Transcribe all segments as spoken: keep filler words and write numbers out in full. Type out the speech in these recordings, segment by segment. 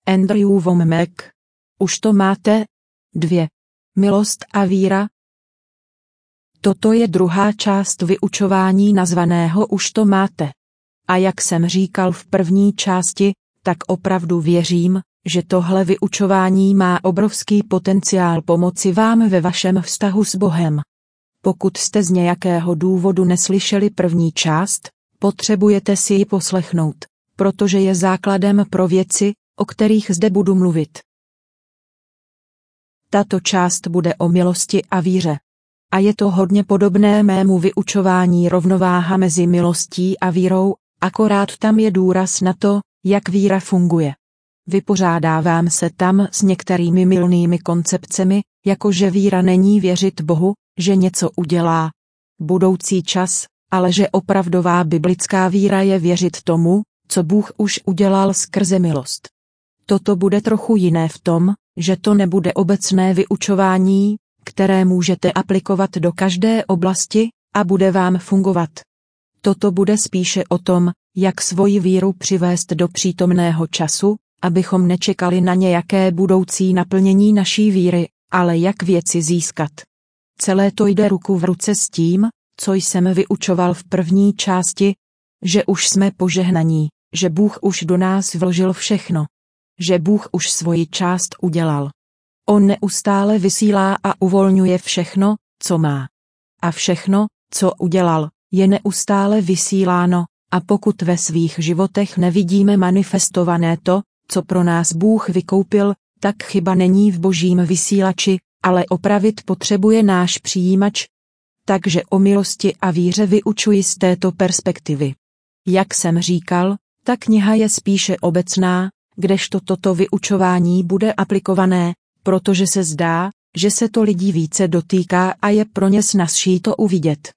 Andrew Wommack. Už to máte? Dvě. Milost a víra. Toto je druhá část vyučování nazvaného Už to máte. A jak jsem říkal v první části, tak opravdu věřím, že tohle vyučování má obrovský potenciál pomoci vám ve vašem vztahu s Bohem. Pokud jste z nějakého důvodu neslyšeli první část, potřebujete si ji poslechnout, protože je základem pro věci, o kterých zde budu mluvit. Tato část bude o milosti a víře. A je to hodně podobné mému vyučování Rovnováha mezi milostí a vírou, akorát tam je důraz na to, jak víra funguje. Vypořádávám se tam s některými mylnými koncepcemi, jako že víra není věřit Bohu, že něco udělá. Budoucí čas, ale že opravdová biblická víra je věřit tomu, co Bůh už udělal skrze milost. Toto bude trochu jiné v tom, že to nebude obecné vyučování, které můžete aplikovat do každé oblasti a bude vám fungovat. Toto bude spíše o tom, jak svoji víru přivést do přítomného času, abychom nečekali na nějaké budoucí naplnění naší víry, ale jak věci získat. Celé to jde ruku v ruce s tím, co jsem vyučoval v první části, že už jsme požehnaní, že Bůh už do nás vložil všechno. Že Bůh už svoji část udělal. On neustále vysílá a uvolňuje všechno, co má. A všechno, co udělal, je neustále vysíláno, a pokud ve svých životech nevidíme manifestované to, co pro nás Bůh vykoupil, tak chyba není v božím vysílači, ale opravit potřebuje náš přijímač. Takže o milosti a víře vyučuji z této perspektivy. Jak jsem říkal, ta kniha je spíše obecná, kdežto toto vyučování bude aplikované, protože se zdá, že se to lidí více dotýká a je pro ně snazší to uvidět.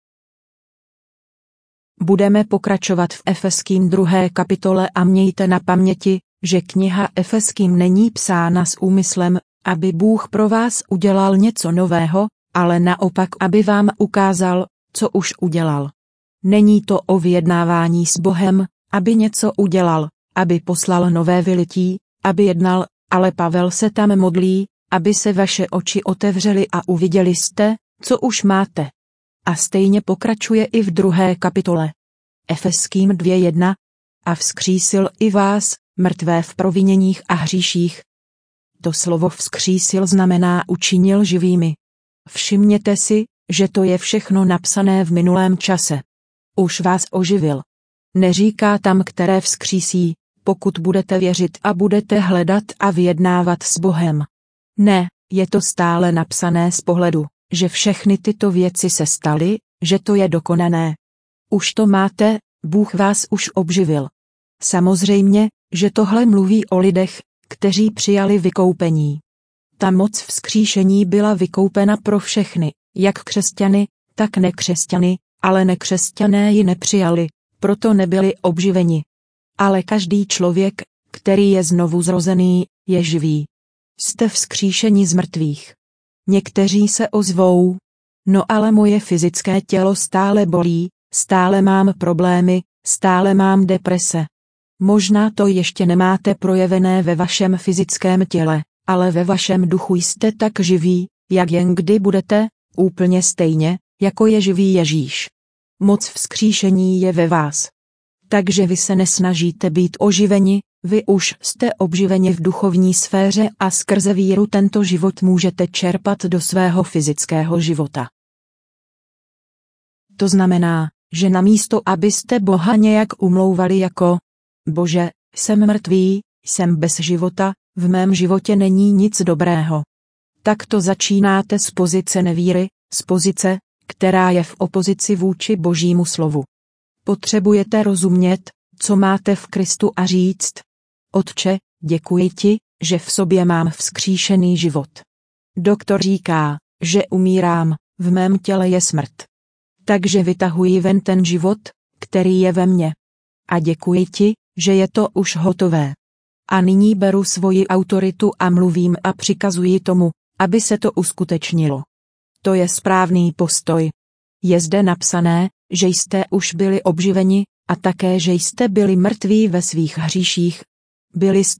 Budeme pokračovat v Efeským druhé kapitole a mějte na paměti, že kniha Efeským není psána s úmyslem, aby Bůh pro vás udělal něco nového, ale naopak, aby vám ukázal, co už udělal. Není to o vyjednávání s Bohem, aby něco udělal, aby poslal nové vylití, aby jednal, ale Pavel se tam modlí, aby se vaše oči otevřely a uviděli jste, co už máte. A stejně pokračuje i v druhé kapitole. Efeským dvě jedna. A vzkřísil i vás, mrtvé v proviněních a hříších. To slovo vzkřísil znamená učinil živými. Všimněte si, že to je všechno napsané v minulém čase. Už vás oživil. Neříká tam, které vzkřísí, pokud budete věřit a budete hledat a vyjednávat s Bohem. Ne, je to stále napsané z pohledu, že všechny tyto věci se staly, že to je dokonané. Už to máte, Bůh vás už obživil. Samozřejmě, že tohle mluví o lidech, kteří přijali vykoupení. Ta moc vzkříšení byla vykoupena pro všechny, jak křesťany, tak nekřesťany, ale nekřesťané ji nepřijali, proto nebyli obživeni. Ale každý člověk, který je znovu zrozený, je živý. Jste vzkříšeni z mrtvých. Někteří se ozvou. No ale moje fyzické tělo stále bolí, stále mám problémy, stále mám deprese. Možná to ještě nemáte projevené ve vašem fyzickém těle, ale ve vašem duchu jste tak živí, jak jen kdy budete, úplně stejně, jako je živý Ježíš. Moc vzkříšení je ve vás. Takže vy se nesnažíte být oživeni, vy už jste obživeni v duchovní sféře a skrze víru tento život můžete čerpat do svého fyzického života. To znamená, že namísto abyste Boha nějak umlouvali jako Bože, jsem mrtvý, jsem bez života, v mém životě není nic dobrého. Tak to začínáte z pozice nevíry, z pozice, která je v opozici vůči Božímu slovu. Potřebujete rozumět, co máte v Kristu a říct: Otče, děkuji ti, že v sobě mám vzkříšený život. Doktor říká, že umírám, v mém těle je smrt. Takže vytahuji ven ten život, který je ve mně. A děkuji ti, že je to už hotové. A nyní beru svoji autoritu a mluvím a přikazuji tomu, aby se to uskutečnilo. To je správný postoj. Je zde napsané, že jste už byli obživeni, a také, že jste byli mrtví ve svých hříších. Byli jste,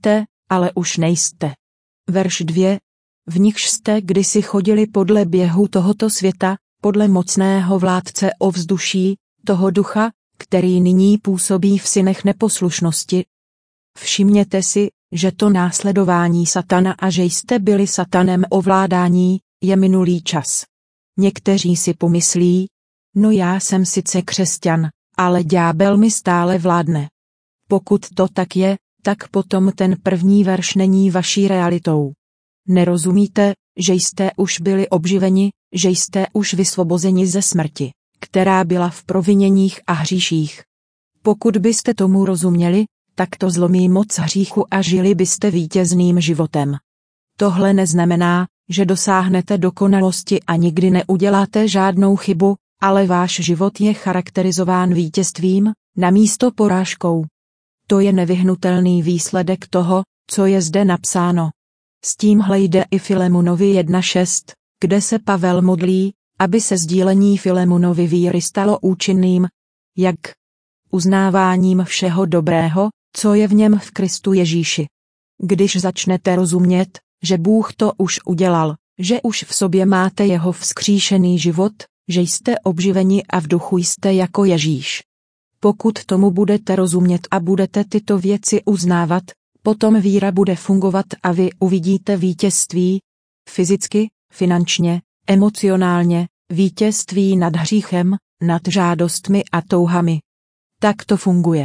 ale už nejste. Verš dvě. V nichž jste kdysi chodili podle běhu tohoto světa, podle mocného vládce ovzduší, toho ducha, který nyní působí v synech neposlušnosti. Všimněte si, že to následování satana a že jste byli satanem ovládání, je minulý čas. Někteří si pomyslí, no já jsem sice křesťan, ale ďábel mi stále vládne. Pokud to tak je, tak potom ten první verš není vaší realitou. Nerozumíte, že jste už byli obživeni, že jste už vysvobozeni ze smrti, která byla v proviněních a hříších. Pokud byste tomu rozuměli, tak to zlomí moc hříchu a žili byste vítězným životem. Tohle neznamená, že dosáhnete dokonalosti a nikdy neuděláte žádnou chybu, ale váš život je charakterizován vítězstvím, namísto porážkou. To je nevyhnutelný výsledek toho, co je zde napsáno. S tímhle jde i Filemonovi jedna šest, kde se Pavel modlí, aby se sdílení Filemonovy víry stalo účinným. Jak? Uznáváním všeho dobrého, co je v něm v Kristu Ježíši. Když začnete rozumět, že Bůh to už udělal, že už v sobě máte jeho vzkříšený život, že jste obživeni a v duchu jste jako Ježíš. Pokud tomu budete rozumět a budete tyto věci uznávat, potom víra bude fungovat a vy uvidíte vítězství, fyzicky, finančně, emocionálně, vítězství nad hříchem, nad žádostmi a touhami. Tak to funguje.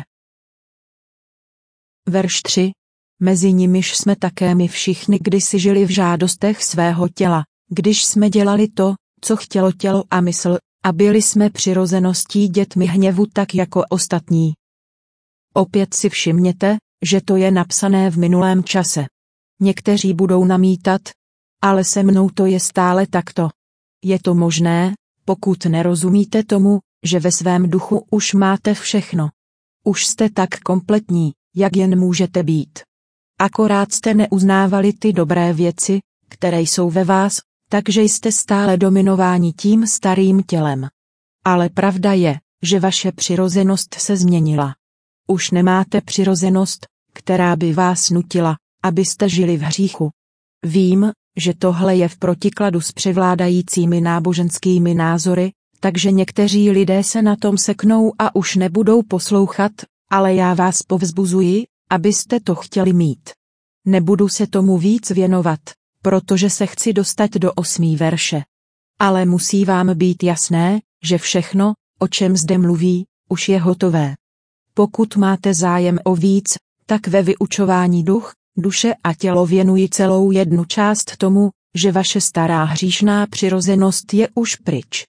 Verš tři. Mezi nimiž jsme také my všichni kdysi žili v žádostech svého těla, když jsme dělali to, co chtělo tělo a mysl, a byli jsme přirozeností dětmi hněvu tak jako ostatní. Opět si všimněte, že to je napsané v minulém čase. Někteří budou namítat, ale se mnou to je stále takto. Je to možné, pokud nerozumíte tomu, že ve svém duchu už máte všechno. Už jste tak kompletní, jak jen můžete být. Akorát jste neuznávali ty dobré věci, které jsou ve vás, takže jste stále dominováni tím starým tělem. Ale pravda je, že vaše přirozenost se změnila. Už nemáte přirozenost, která by vás nutila, abyste žili v hříchu. Vím, že tohle je v protikladu s převládajícími náboženskými názory, takže někteří lidé se na tom seknou a už nebudou poslouchat, ale já vás povzbuzuji, abyste to chtěli mít. Nebudu se tomu víc věnovat, protože se chci dostat do osmý verše. Ale musí vám být jasné, že všechno, o čem zde mluví, už je hotové. Pokud máte zájem o víc, tak ve vyučování duch, duše a tělo věnuji celou jednu část tomu, že vaše stará hříšná přirozenost je už pryč.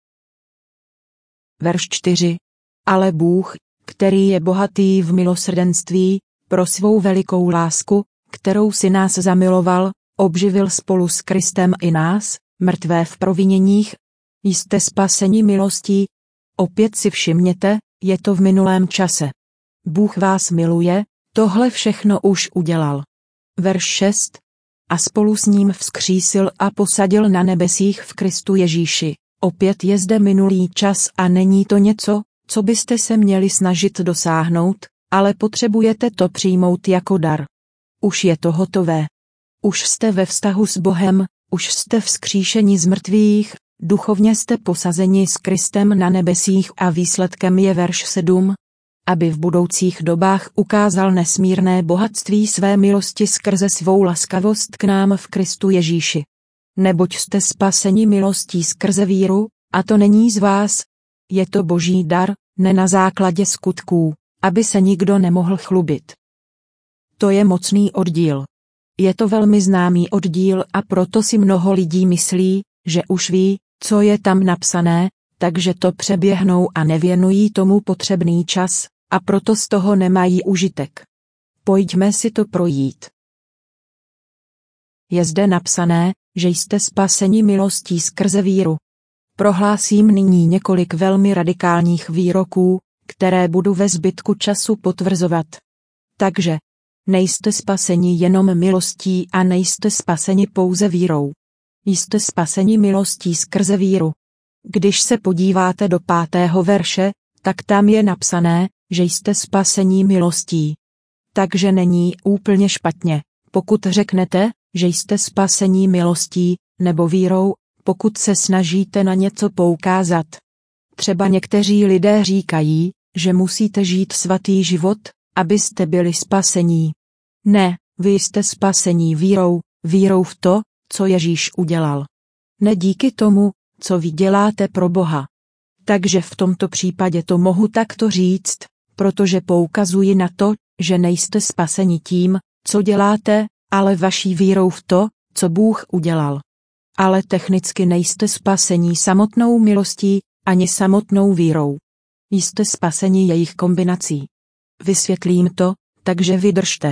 Verš čtyři. Ale Bůh, který je bohatý v milosrdenství, pro svou velikou lásku, kterou si nás zamiloval, obživil spolu s Kristem i nás, mrtvé v proviněních. Jste spaseni milostí. Opět si všimněte, je to v minulém čase. Bůh vás miluje, tohle všechno už udělal. Verš šest. A spolu s ním vzkřísil a posadil na nebesích v Kristu Ježíši. Opět je zde minulý čas a není to něco, co byste se měli snažit dosáhnout, ale potřebujete to přijmout jako dar. Už je to hotové. Už jste ve vztahu s Bohem, už jste vzkříšeni z mrtvých, duchovně jste posazeni s Kristem na nebesích a výsledkem je verš sedm. Aby v budoucích dobách ukázal nesmírné bohatství své milosti skrze svou laskavost k nám v Kristu Ježíši. Neboť jste spaseni milostí skrze víru, a to není z vás. Je to boží dar, ne na základě skutků, aby se nikdo nemohl chlubit. To je mocný oddíl. Je to velmi známý oddíl a proto si mnoho lidí myslí, že už ví, co je tam napsané, takže to přeběhnou a nevěnují tomu potřebný čas, a proto z toho nemají užitek. Pojďme si to projít. Je zde napsané, že jste spaseni milostí skrze víru. Prohlásím nyní několik velmi radikálních výroků, které budu ve zbytku času potvrzovat. Takže, nejste spaseni jenom milostí a nejste spaseni pouze vírou. Jste spaseni milostí skrze víru. Když se podíváte do pátého verše, tak tam je napsané, že jste spaseni milostí. Takže není úplně špatně, Pokud řeknete, že jste spasení milostí nebo vírou, pokud se snažíte na něco poukázat. Třeba někteří lidé říkají, že musíte žít svatý život, abyste byli spasení. Ne, vy jste spasení vírou, vírou v to, co Ježíš udělal. Ne díky tomu, co vy děláte pro Boha. Takže v tomto případě to mohu takto říct, protože poukazuji na to, že nejste spaseni tím, co děláte, ale vaší vírou v to, co Bůh udělal. Ale technicky nejste spasení samotnou milostí, ani samotnou vírou. Jste spaseni jejich kombinací. Vysvětlím to, takže vydržte.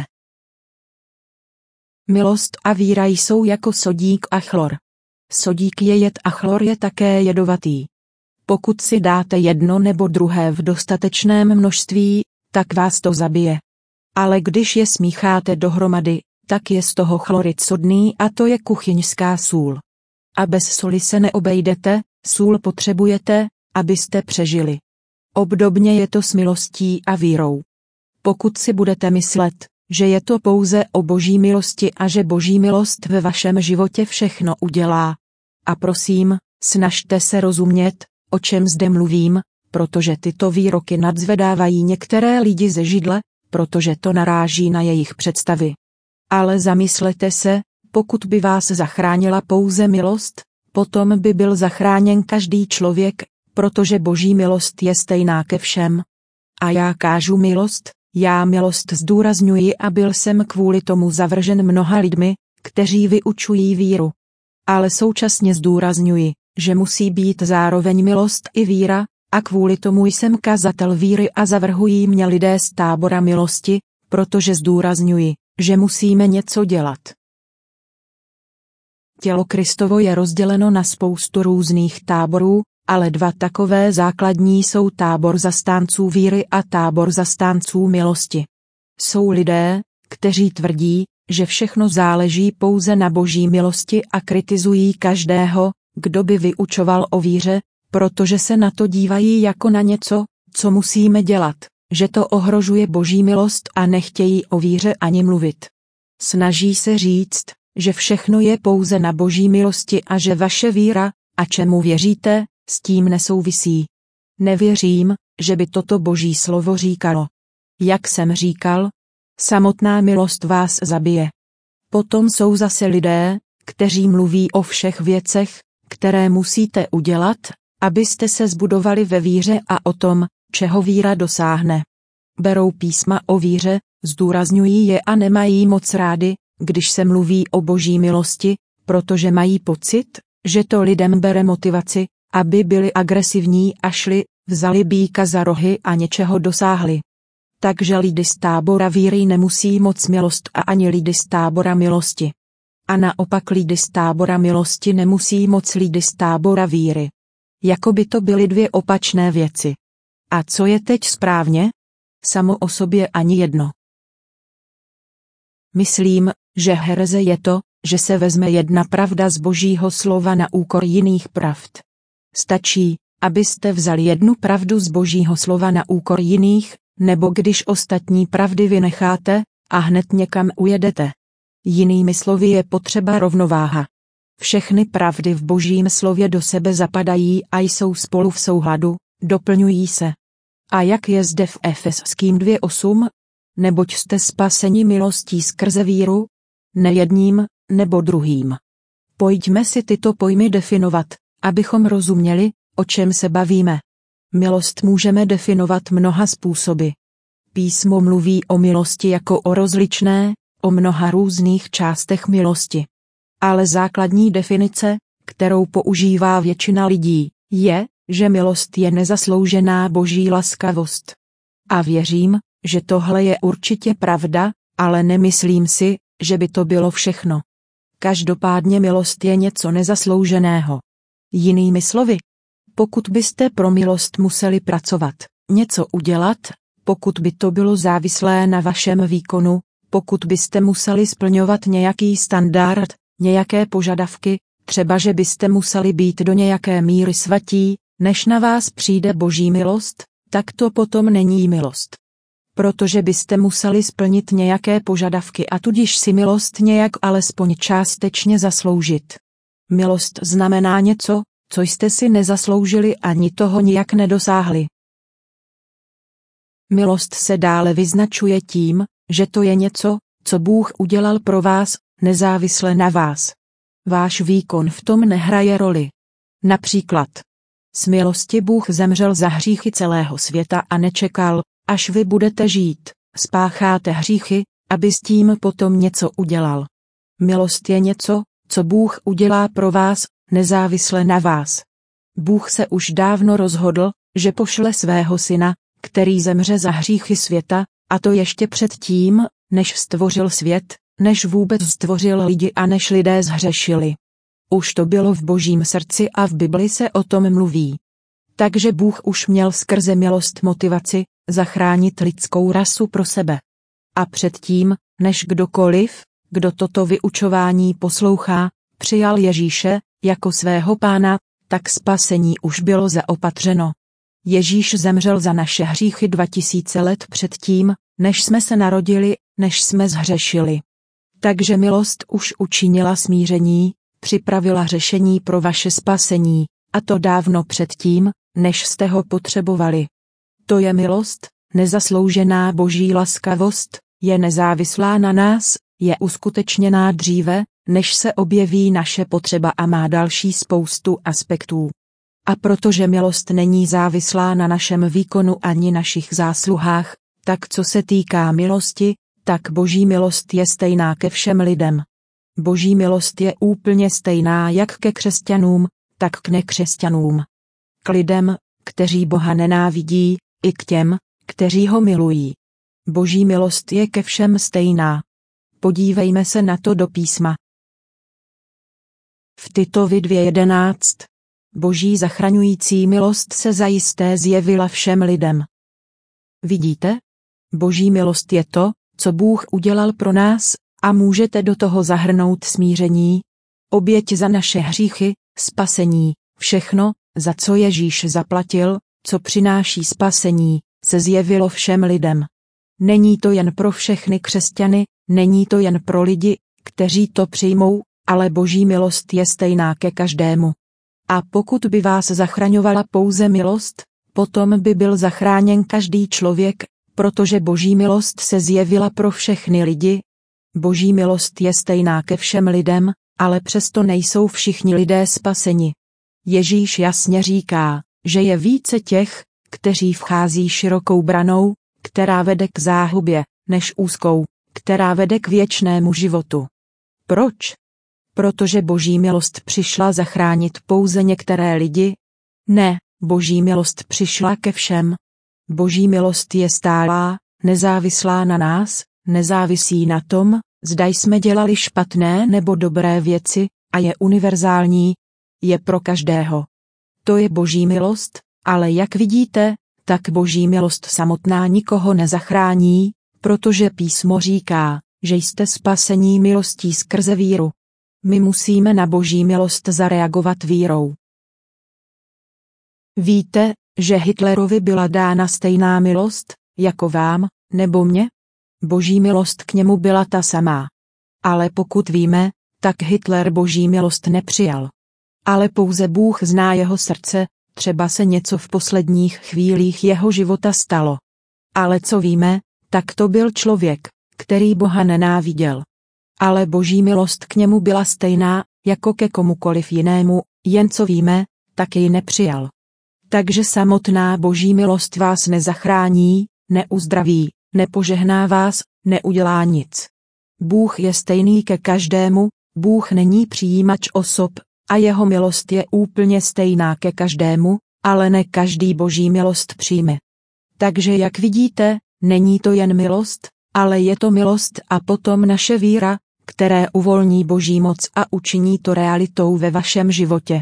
Milost a víra jsou jako sodík a chlor. Sodík je jed a chlor je také jedovatý. Pokud si dáte jedno nebo druhé v dostatečném množství, tak vás to zabije. Ale když je smícháte dohromady, tak je z toho chlorid sodný a to je kuchyňská sůl. A bez soli se neobejdete, sůl potřebujete, abyste přežili. Obdobně je to s milostí a vírou. Pokud si budete myslet, že je to pouze o Boží milosti a že Boží milost ve vašem životě všechno udělá. A prosím, snažte se rozumět, o čem zde mluvím, protože tyto výroky nadzvedávají některé lidi ze židle, protože to naráží na jejich představy. Ale zamyslete se, pokud by vás zachránila pouze milost, potom by byl zachráněn každý člověk, protože Boží milost je stejná ke všem. A já kážu milost, já milost zdůrazňuji a byl jsem kvůli tomu zavržen mnoha lidmi, kteří vyučují víru. Ale současně zdůrazňuji, že musí být zároveň milost i víra, a kvůli tomu jsem kazatel víry a zavrhují mě lidé z tábora milosti, protože zdůrazňuji, že musíme něco dělat. Tělo Kristovo je rozděleno na spoustu různých táborů, ale dva takové základní jsou tábor zastánců víry a tábor zastánců milosti. Jsou lidé, kteří tvrdí, že všechno záleží pouze na Boží milosti a kritizují každého, kdo by vyučoval o víře, protože se na to dívají jako na něco, co musíme dělat, že to ohrožuje Boží milost a nechtějí o víře ani mluvit. Snaží se říct, že všechno je pouze na Boží milosti a že vaše víra, a čemu věříte, s tím nesouvisí. Nevěřím, že by toto Boží slovo říkalo. Jak jsem říkal, samotná milost vás zabije. Potom jsou zase lidé, kteří mluví o všech věcech, které musíte udělat, abyste se zbudovali ve víře a o tom, čeho víra dosáhne. Berou písma o víře, zdůrazňují je a nemají moc rádi, když se mluví o Boží milosti, protože mají pocit, že to lidem bere motivaci, aby byli agresivní a šli, vzali býka za rohy a něčeho dosáhli. Takže lidi z tábora víry nemusí moc milost a ani lidi z tábora milosti. A naopak lidi z tábora milosti nemusí moc lidi z tábora víry. Jako by to byly dvě opačné věci. A co je teď správně? Samo o sobě ani jedno. Myslím, že hereze je to, že se vezme jedna pravda z Božího slova na úkor jiných pravd. Stačí, abyste vzali jednu pravdu z Božího slova na úkor jiných, nebo když ostatní pravdy vynecháte, a hned někam ujedete. Jinými slovy je potřeba rovnováha. Všechny pravdy v Božím slově do sebe zapadají a jsou spolu v souhladu, doplňují se. A jak je zde v Efeským dva osm? Neboť jste spaseni milostí skrze víru? Ne jedním, nebo druhým. Pojďme si tyto pojmy definovat, abychom rozuměli, o čem se bavíme. Milost můžeme definovat mnoha způsoby. Písmo mluví o milosti jako o rozličné, o mnoha různých částech milosti. Ale základní definice, kterou používá většina lidí, je, že milost je nezasloužená Boží laskavost. A věřím, že tohle je určitě pravda, ale nemyslím si, že by to bylo všechno. Každopádně milost je něco nezaslouženého. Jinými slovy, pokud byste pro milost museli pracovat, něco udělat, pokud by to bylo závislé na vašem výkonu, pokud byste museli splňovat nějaký standard, nějaké požadavky, třeba že byste museli být do nějaké míry svatí, než na vás přijde Boží milost, tak to potom není milost. protože byste museli splnit nějaké požadavky a tudíž si milost nějak alespoň částečně zasloužit. Milost znamená něco, co jste si nezasloužili ani toho nijak nedosáhli. Milost se dále vyznačuje tím, že to je něco, co Bůh udělal pro vás, nezávisle na vás. Váš výkon v tom nehraje roli. Například, z milosti Bůh zemřel za hříchy celého světa a nečekal, až vy budete žít, spácháte hříchy, aby s tím potom něco udělal. Milost je něco, co Bůh udělá pro vás, nezávisle na vás. Bůh se už dávno rozhodl, že pošle svého syna, který zemře za hříchy světa, a to ještě předtím, než stvořil svět, než vůbec stvořil lidi a než lidé zhřešili. Už to bylo v Božím srdci a v Bibli se o tom mluví. Takže Bůh už měl skrze milost motivaci zachránit lidskou rasu pro sebe. A předtím, než kdokoliv, kdo toto vyučování poslouchá, přijal Ježíše jako svého pána, tak spasení už bylo zaopatřeno. Ježíš zemřel za naše hříchy dva tisíce let předtím, než jsme se narodili, než jsme zhřešili. Takže milost už učinila smíření, připravila řešení pro vaše spasení, a to dávno předtím, než jste ho potřebovali. To je milost, nezasloužená Boží laskavost, je nezávislá na nás, je uskutečněná dříve, než se objeví naše potřeba a má další spoustu aspektů. A protože milost není závislá na našem výkonu ani našich zásluhách, tak co se týká milosti, tak Boží milost je stejná ke všem lidem. Boží milost je úplně stejná jak ke křesťanům, tak k nekřesťanům. K lidem, kteří Boha nenávidí, i k těm, kteří ho milují. Boží milost je ke všem stejná. Podívejme se na to do písma. V Titovi dvě jedenáct. Boží zachraňující milost se zajisté zjevila všem lidem. Vidíte? Boží milost je to, co Bůh udělal pro nás, a můžete do toho zahrnout smíření, oběť za naše hříchy, spasení, všechno, za co Ježíš zaplatil, co přináší spasení, se zjevilo všem lidem. Není to jen pro všechny křesťany, není to jen pro lidi, kteří to přijmou, ale Boží milost je stejná ke každému. A pokud by vás zachraňovala pouze milost, potom by byl zachráněn každý člověk, protože Boží milost se zjevila pro všechny lidi. Boží milost je stejná ke všem lidem, ale přesto nejsou všichni lidé spaseni. Ježíš jasně říká, že je více těch, kteří vchází širokou branou, která vede k záhubě, než úzkou, která vede k věčnému životu. Proč? Protože Boží milost přišla zachránit pouze některé lidi? Ne, Boží milost přišla ke všem. Boží milost je stálá, nezávislá na nás, nezávisí na tom, zda jsme dělali špatné nebo dobré věci, a je univerzální, je pro každého. To je Boží milost, ale jak vidíte, tak Boží milost samotná nikoho nezachrání, protože písmo říká, že jste spasení milostí skrze víru. My musíme na Boží milost zareagovat vírou. Víte, že Hitlerovi byla dána stejná milost, jako vám, nebo mně? Boží milost k němu byla ta samá. Ale pokud víme, tak Hitler Boží milost nepřijal. Ale pouze Bůh zná jeho srdce, třeba se něco v posledních chvílích jeho života stalo. Ale co víme, tak to byl člověk, který Boha nenáviděl. Ale Boží milost k němu byla stejná, jako ke komukoliv jinému, jen co víme, tak ji nepřijal. Takže samotná Boží milost vás nezachrání, neuzdraví, nepožehná vás, neudělá nic. Bůh je stejný ke každému, Bůh není přijímač osob, a jeho milost je úplně stejná ke každému, ale ne každý Boží milost přijme. Takže jak vidíte, není to jen milost, ale je to milost a potom naše víra, které uvolní Boží moc a učiní to realitou ve vašem životě.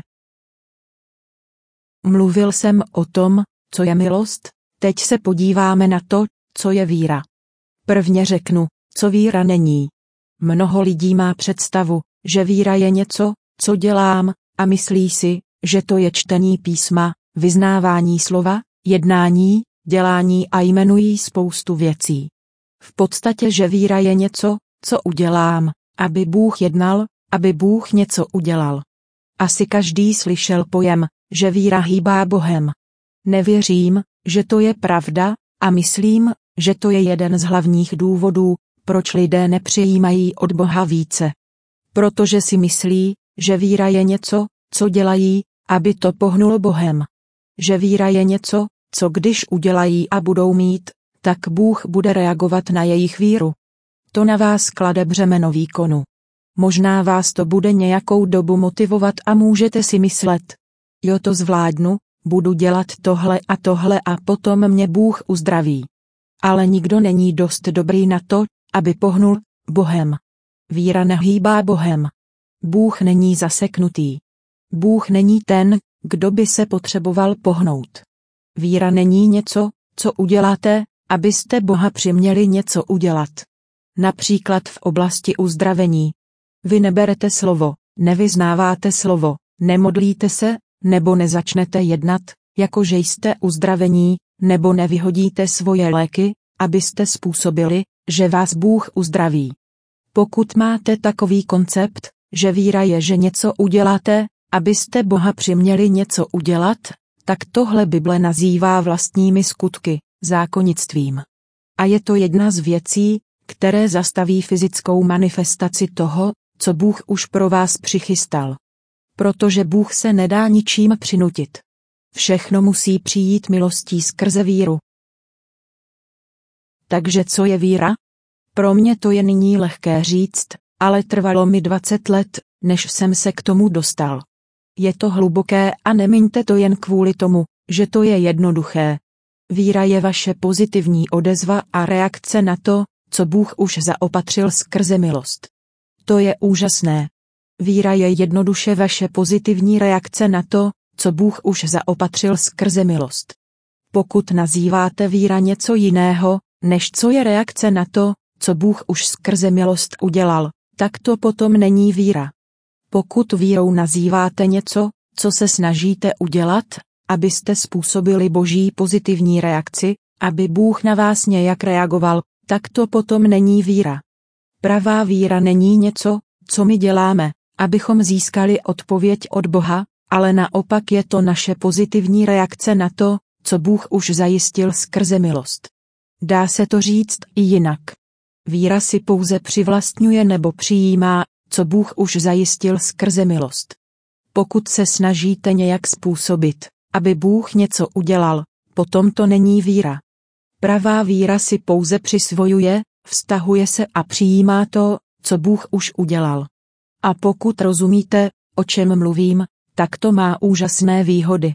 Mluvil jsem o tom, co je milost, teď se podíváme na to, co je víra. Prvně řeknu, co víra není. Mnoho lidí má představu, že víra je něco, co dělám, a myslí si, že to je čtení písma, vyznávání slova, jednání, dělání a jmenují spoustu věcí. V podstatě, že víra je něco, co udělám, aby Bůh jednal, aby Bůh něco udělal. Asi každý slyšel pojem, že víra hýbá Bohem. Nevěřím, že to je pravda, a myslím, že to je jeden z hlavních důvodů, proč lidé nepřijímají od Boha více. Protože si myslí, že víra je něco, co dělají, aby to pohnulo Bohem. Že víra je něco, co když udělají a budou mít, tak Bůh bude reagovat na jejich víru. To na vás klade břemeno výkonu. Možná vás to bude nějakou dobu motivovat a můžete si myslet: jo, to zvládnu, budu dělat tohle a tohle a potom mě Bůh uzdraví. Ale nikdo není dost dobrý na to, aby pohnul Bohem. Víra nehýbá Bohem. Bůh není zaseknutý. Bůh není ten, kdo by se potřeboval pohnout. Víra není něco, co uděláte, abyste Boha přiměli něco udělat. Například v oblasti uzdravení. Vy neberete slovo, nevyznáváte slovo, nemodlíte se, nebo nezačnete jednat, jakože jste uzdravení, nebo nevyhodíte svoje léky, abyste způsobili, že vás Bůh uzdraví. Pokud máte takový koncept, že víra je, že něco uděláte, abyste Boha přiměli něco udělat, tak tohle Bible nazývá vlastními skutky, zákonictvím. A je to jedna z věcí, které zastaví fyzickou manifestaci toho, co Bůh už pro vás přichystal. Protože Bůh se nedá ničím přinutit. Všechno musí přijít milostí skrze víru. Takže co je víra? Pro mě to je nyní lehké říct, ale trvalo mi dvacet let, než jsem se k tomu dostal. Je to hluboké a nemiňte to jen kvůli tomu, že to je jednoduché. Víra je vaše pozitivní odezva a reakce na to, co Bůh už zaopatřil skrze milost. To je úžasné. Víra je jednoduše vaše pozitivní reakce na to, co Bůh už zaopatřil skrze milost. Pokud nazýváte víra něco jiného, než co je reakce na to, co Bůh už skrze milost udělal, tak to potom není víra. Pokud vírou nazýváte něco, co se snažíte udělat, abyste způsobili Boží pozitivní reakci, aby Bůh na vás nějak reagoval, tak to potom není víra. Pravá víra není něco, co my děláme, abychom získali odpověď od Boha, ale naopak je to naše pozitivní reakce na to, co Bůh už zajistil skrze milost. Dá se to říct i jinak. Víra si pouze přivlastňuje nebo přijímá, co Bůh už zajistil skrze milost. Pokud se snažíte nějak způsobit, aby Bůh něco udělal, potom to není víra. Pravá víra si pouze přisvojuje, vztahuje se a přijímá to, co Bůh už udělal. A pokud rozumíte, o čem mluvím, tak to má úžasné výhody.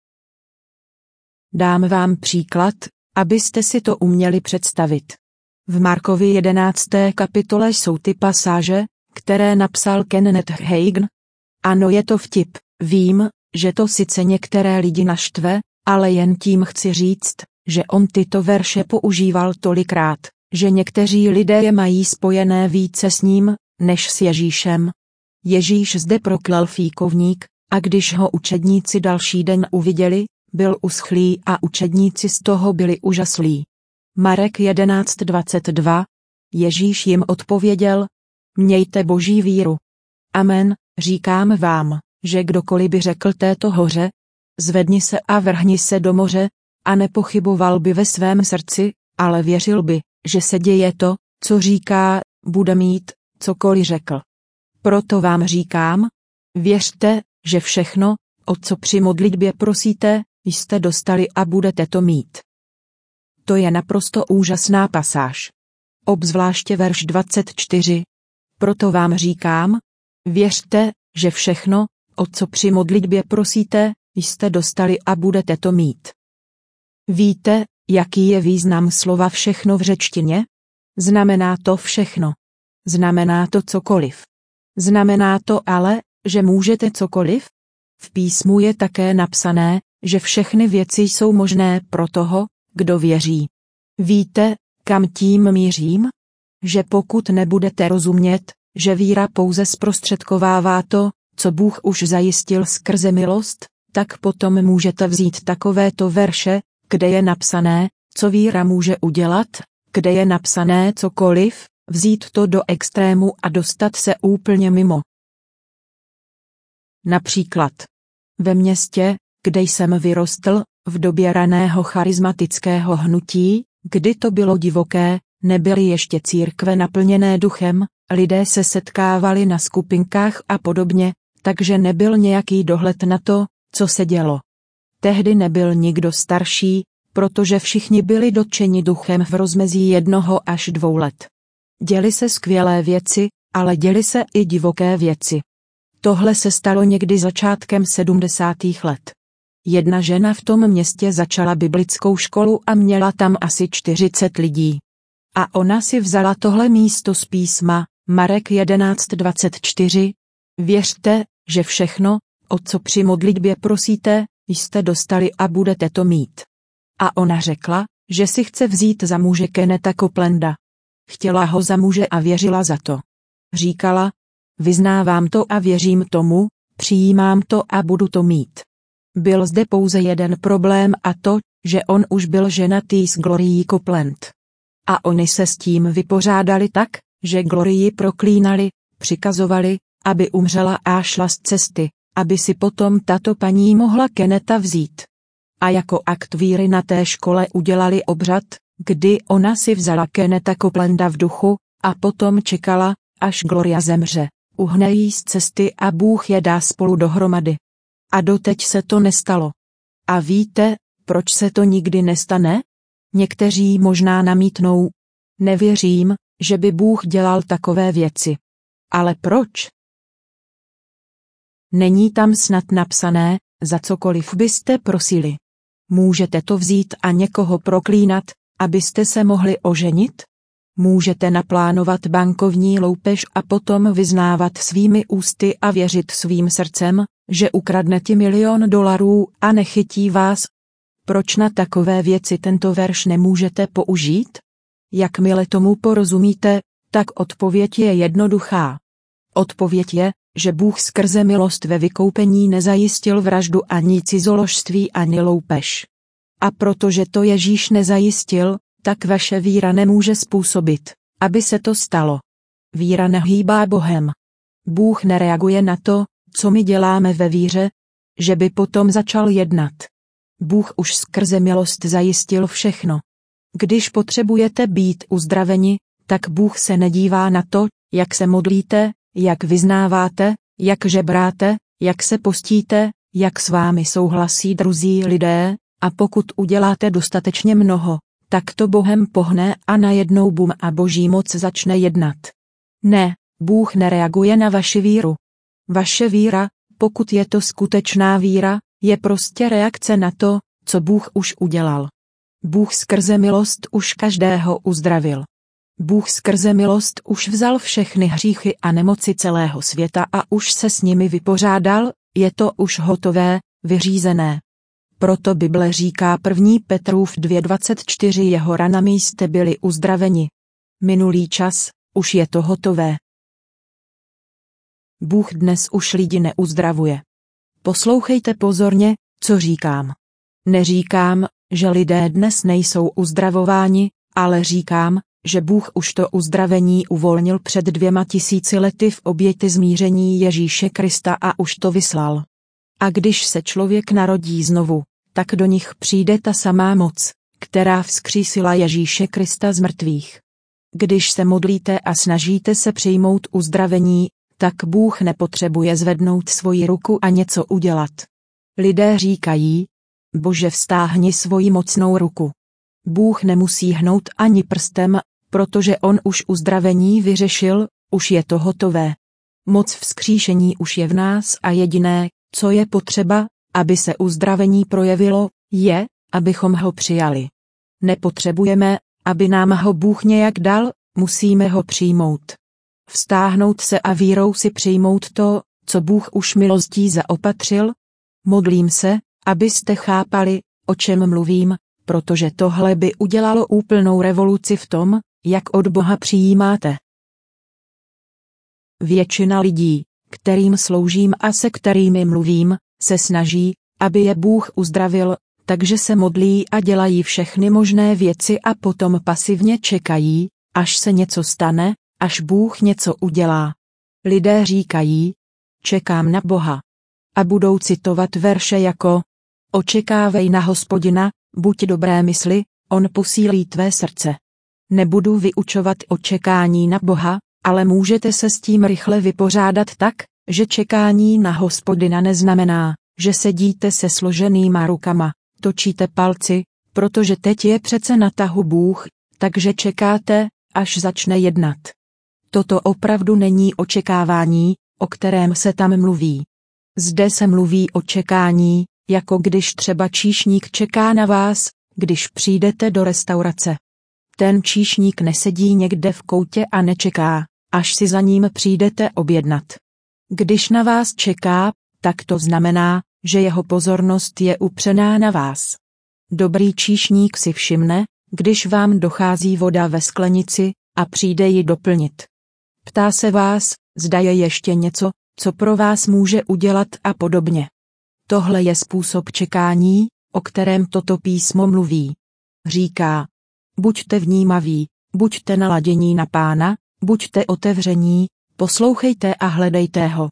Dám vám příklad, abyste si to uměli představit. V Markovi jedenácté kapitole jsou ty pasáže, které napsal Kenneth Hagin. Ano, je to vtip, vím, že to sice některé lidi naštve, ale jen tím chci říct, že on tyto verše používal tolikrát, že někteří lidé je mají spojené více s ním, než s Ježíšem. Ježíš zde proklel fíkovník, a když ho učedníci další den uviděli, byl uschlý a učedníci z toho byli úžaslí. Marek jedenáct dvacet dva. Ježíš jim odpověděl: mějte Boží víru. Amen, říkám vám, že kdokoliv by řekl této hoře, zvedni se a vrhni se do moře, a nepochyboval by ve svém srdci, ale věřil by, že se děje to, co říká, bude mít, cokoliv řekl. Proto vám říkám, věřte, že všechno, o co při modlitbě prosíte, jste dostali a budete to mít. To je naprosto úžasná pasáž. Obzvláště verš dvacet čtyři. Proto vám říkám, věřte, že všechno, o co při modlitbě prosíte, jste dostali a budete to mít. Víte, jaký je význam slova všechno v řečtině? Znamená to všechno. Znamená to cokoliv. Znamená to ale, že můžete cokoliv? V písmu je také napsané, že všechny věci jsou možné pro toho, kdo věří. Víte, kam tím mířím? Že pokud nebudete rozumět, že víra pouze zprostředkovává to, co Bůh už zajistil skrze milost, tak potom můžete vzít takovéto verše, kde je napsané, co víra může udělat, kde je napsané cokoliv, vzít to do extrému a dostat se úplně mimo. Například ve městě, kde jsem vyrostl, v době raného charismatického hnutí, kdy to bylo divoké, nebyly ještě církve naplněné duchem, lidé se setkávali na skupinkách a podobně, takže nebyl nějaký dohled na to, co se dělo. Tehdy nebyl nikdo starší, protože všichni byli dotčeni duchem v rozmezí jednoho až dvou let. Děly se skvělé věci, ale děly se i divoké věci. Tohle se stalo někdy začátkem sedmdesátých let. Jedna žena v tom městě začala biblickou školu a měla tam asi čtyřicet lidí. A ona si vzala tohle místo z písma, Marek jedenáct dvacet čtyři. Věřte, že všechno, o co při modlitbě prosíte, jste dostali a budete to mít. A ona řekla, že si chce vzít za muže Kennetha Copeplanda. Chtěla ho za muže a věřila za to. Říkala, vyznávám to a věřím tomu, přijímám to a budu to mít. Byl zde pouze jeden problém a to, že on už byl ženatý s Glorií Copeland. A oni se s tím vypořádali tak, že Glorii proklínali, přikazovali, aby umřela a šla z cesty, aby si potom tato paní mohla Kennetha vzít. A jako akt víry na té škole udělali obřad, kdy ona si vzala Kennetha Copeplanda v duchu, a potom čekala, až Gloria zemře, uhne jí z cesty a Bůh je dá spolu dohromady. A doteď se to nestalo. A víte, proč se to nikdy nestane? Někteří možná namítnou. Nevěřím, že by Bůh dělal takové věci. Ale proč? Není tam snad napsané, za cokoliv byste prosili. Můžete to vzít a někoho proklínat, abyste se mohli oženit? Můžete naplánovat bankovní loupež a potom vyznávat svými ústy a věřit svým srdcem, že ukradnete milion dolarů a nechytí vás? Proč na takové věci tento verš nemůžete použít? Jakmile tomu porozumíte, tak odpověď je jednoduchá. Odpověď je, že Bůh skrze milost ve vykoupení nezajistil vraždu ani cizoložství ani loupež. A protože to Ježíš nezajistil, tak vaše víra nemůže způsobit, aby se to stalo. Víra nehýbá Bohem. Bůh nereaguje na to, co my děláme ve víře, že by potom začal jednat. Bůh už skrze milost zajistil všechno. Když potřebujete být uzdraveni, tak Bůh se nedívá na to, jak se modlíte, jak vyznáváte, jak žebráte, jak se postíte, jak s vámi souhlasí druzí lidé, a pokud uděláte dostatečně mnoho, tak to Bohem pohne a najednou bum a Boží moc začne jednat. Ne, Bůh nereaguje na vaši víru. Vaše víra, pokud je to skutečná víra, je prostě reakce na to, co Bůh už udělal. Bůh skrze milost už každého uzdravil. Bůh skrze milost už vzal všechny hříchy a nemoci celého světa a už se s nimi vypořádal, je to už hotové, vyřízené. Proto Bible říká první Petrův dvě dvacet čtyři, jeho ranami jste byli uzdraveni. Minulý čas, už je to hotové. Bůh dnes už lidi neuzdravuje. Poslouchejte pozorně, co říkám. Neříkám, že lidé dnes nejsou uzdravováni, ale říkám, že Bůh už to uzdravení uvolnil před dvěma tisíci lety v oběti zmíření Ježíše Krista a už to vyslal. A když se člověk narodí znovu, tak do nich přijde ta samá moc, která vzkřísila Ježíše Krista z mrtvých. Když se modlíte a snažíte se přijmout uzdravení, tak Bůh nepotřebuje zvednout svoji ruku a něco udělat. Lidé říkají, Bože, vztáhni svoji mocnou ruku. Bůh nemusí hnout ani prstem, protože on už uzdravení vyřešil, už je to hotové. Moc vzkříšení už je v nás a jediné, co je potřeba, aby se uzdravení projevilo, je, abychom ho přijali. Nepotřebujeme, aby nám ho Bůh nějak dal, musíme ho přijmout. Vztáhnout se a vírou si přijmout to, co Bůh už milostí zaopatřil. Modlím se, abyste chápali, o čem mluvím, protože tohle by udělalo úplnou revoluci v tom, jak od Boha přijímáte. Většina lidí, kterým sloužím a se kterými mluvím, se snaží, aby je Bůh uzdravil, takže se modlí a dělají všechny možné věci a potom pasivně čekají, až se něco stane, až Bůh něco udělá. Lidé říkají, čekám na Boha. A budou citovat verše jako očekávej na Hospodina, buď dobré mysli, on posílí tvé srdce. Nebudu vyučovat o čekání na Boha, ale můžete se s tím rychle vypořádat tak, že čekání na Hospodina neznamená, že sedíte se složenýma rukama, točíte palci, protože teď je přece na tahu Bůh, takže čekáte, až začne jednat. Toto opravdu není očekávání, o kterém se tam mluví. Zde se mluví o čekání, jako když třeba číšník čeká na vás, když přijdete do restaurace. Ten číšník nesedí někde v koutě a nečeká, až si za ním přijdete objednat. Když na vás čeká, tak to znamená, že jeho pozornost je upřená na vás. Dobrý číšník si všimne, když vám dochází voda ve sklenici, a přijde ji doplnit. Ptá se vás, zda je ještě něco, co pro vás může udělat a podobně. Tohle je způsob čekání, o kterém toto písmo mluví. Říká, buďte vnímaví, buďte naladění na Pána, buďte otevření, poslouchejte a hledejte ho.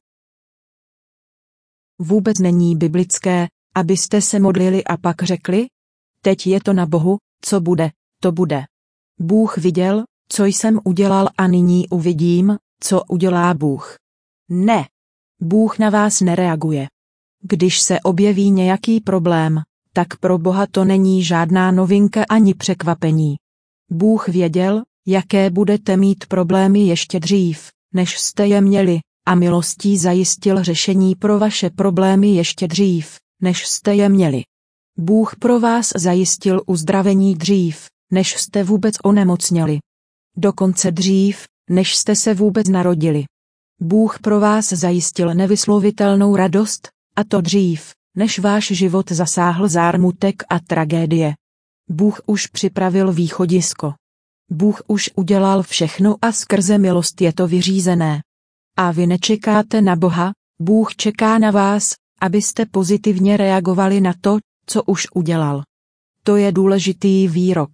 Vůbec není biblické, abyste se modlili a pak řekli, teď je to na Bohu, co bude, to bude. Bůh viděl, co jsem udělal a nyní uvidím, co udělá Bůh. Ne. Bůh na vás nereaguje. Když se objeví nějaký problém, tak pro Boha to není žádná novinka ani překvapení. Bůh věděl, jaké budete mít problémy ještě dřív, než jste je měli, a milostí zajistil řešení pro vaše problémy ještě dřív, než jste je měli. Bůh pro vás zajistil uzdravení dřív, než jste vůbec onemocněli. Dokonce dřív, než jste se vůbec narodili. Bůh pro vás zajistil nevyslovitelnou radost, a to dřív, než váš život zasáhl zármutek a tragédie. Bůh už připravil východisko. Bůh už udělal všechno a skrze milost je to vyřízené. A vy nečekáte na Boha, Bůh čeká na vás, abyste pozitivně reagovali na to, co už udělal. To je důležitý výrok.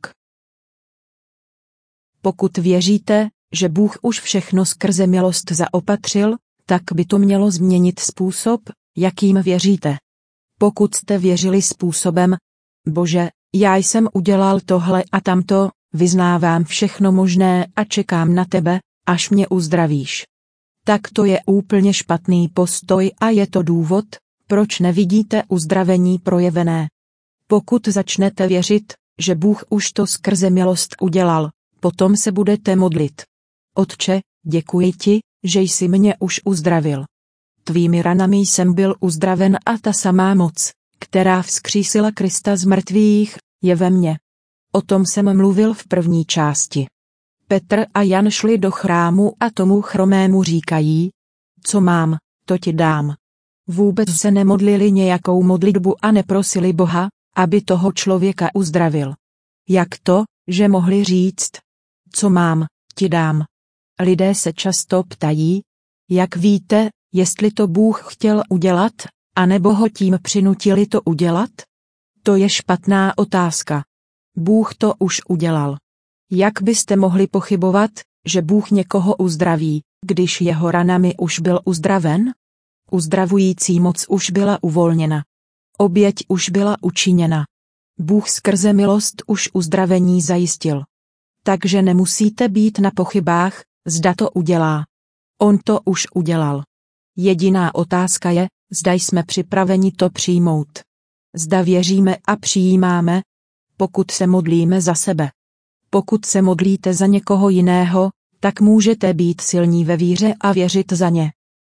Pokud věříte, že Bůh už všechno skrze milost zaopatřil, tak by to mělo změnit způsob, jakým věříte. Pokud jste věřili způsobem, Bože, já jsem udělal tohle a tamto, vyznávám všechno možné a čekám na tebe, až mě uzdravíš. Tak to je úplně špatný postoj a je to důvod, proč nevidíte uzdravení projevené. Pokud začnete věřit, že Bůh už to skrze milost udělal, potom se budete modlit. Otče, děkuji ti, že jsi mě už uzdravil. Tvými ranami jsem byl uzdraven a ta samá moc, která vzkřísila Krista z mrtvých, je ve mně. O tom jsem mluvil v první části. Petr a Jan šli do chrámu a tomu chromému říkají, co mám, to ti dám. Vůbec se nemodlili nějakou modlitbu a neprosili Boha, aby toho člověka uzdravil. Jak to, že mohli říct, co mám, ti dám. Lidé se často ptají, jak víte, jestli to Bůh chtěl udělat, anebo ho tím přinutili to udělat? To je špatná otázka. Bůh to už udělal. Jak byste mohli pochybovat, že Bůh někoho uzdraví, když jeho ranami už byl uzdraven? Uzdravující moc už byla uvolněna. Oběť už byla učiněna. Bůh skrze milost už uzdravení zajistil. Takže nemusíte být na pochybách, zda to udělá. On to už udělal. Jediná otázka je, zda jsme připraveni to přijmout. Zda věříme a přijímáme, pokud se modlíme za sebe. Pokud se modlíte za někoho jiného, tak můžete být silní ve víře a věřit za ně.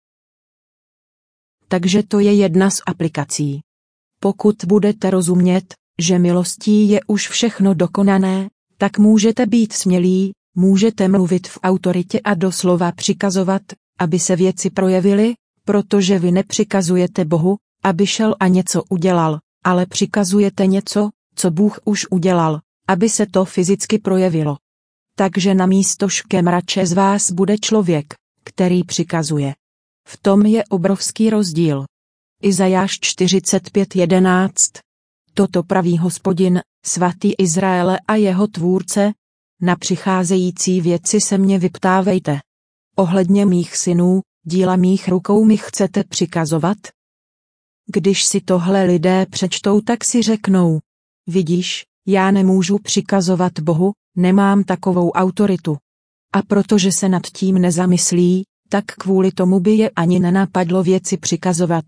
Takže to je jedna z aplikací. Pokud budete rozumět, že milostí je už všechno dokonané, tak můžete být smělí, můžete mluvit v autoritě a doslova přikazovat, aby se věci projevily, protože vy nepřikazujete Bohu, aby šel a něco udělal, ale přikazujete něco, co Bůh už udělal, aby se to fyzicky projevilo. Takže na místo škemrače z vás bude člověk, který přikazuje. V tom je obrovský rozdíl. Izajáš čtyřicet pět jedenáct. Toto praví Hospodin, svatý Izraele a jeho tvůrce. Na přicházející věci se mě vyptávejte. Ohledně mých synů, díla mých rukou mi chcete přikazovat? Když si tohle lidé přečtou, tak si řeknou: vidíš, já nemůžu přikazovat Bohu, nemám takovou autoritu. A protože se nad tím nezamyslí, tak kvůli tomu by je ani nenapadlo věci přikazovat.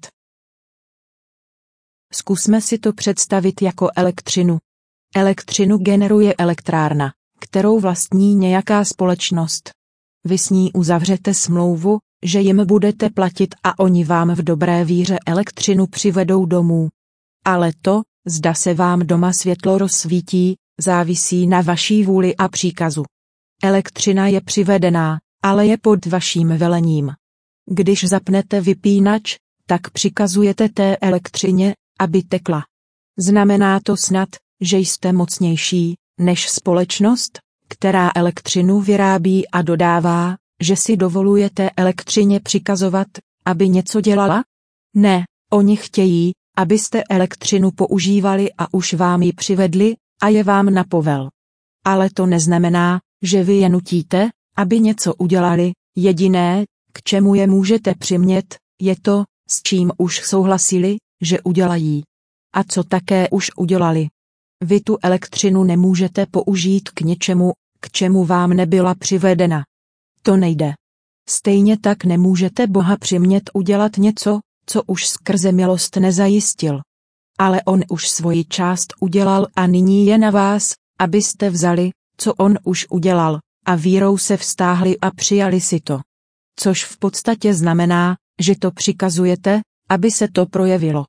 Zkusme si to představit jako elektřinu. Elektřinu generuje elektrárna, kterou vlastní nějaká společnost. Vy s ní uzavřete smlouvu, že jim budete platit a oni vám v dobré víře elektřinu přivedou domů. Ale to, zda se vám doma světlo rozsvítí, závisí na vaší vůli a příkazu. Elektřina je přivedená, ale je pod vaším velením. Když zapnete vypínač, tak přikazujete té elektřině, aby tekla. Znamená to snad, že jste mocnější než společnost, která elektřinu vyrábí a dodává, že si dovolujete elektřině přikazovat, aby něco dělala? Ne, oni chtějí, abyste elektřinu používali a už vám ji přivedli, a je vám na povel. Ale to neznamená, že vy je nutíte, aby něco udělali, jediné, k čemu je můžete přimět, je to, s čím už souhlasili, že udělají. A co také už udělali. Vy tu elektřinu nemůžete použít k něčemu, k čemu vám nebyla přivedena. To nejde. Stejně tak nemůžete Boha přimět udělat něco, co už skrze milost nezajistil. Ale on už svoji část udělal a nyní je na vás, abyste vzali, co on už udělal, a vírou se vztáhli a přijali si to. Což v podstatě znamená, že to přikazujete, aby se to projevilo.